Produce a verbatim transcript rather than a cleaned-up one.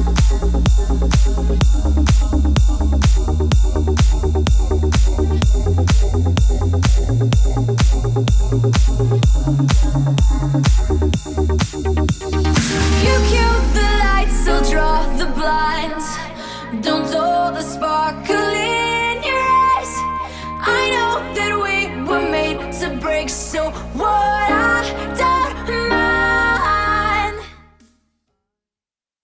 You cue the lights, so draw the blinds. Don't dull the spark.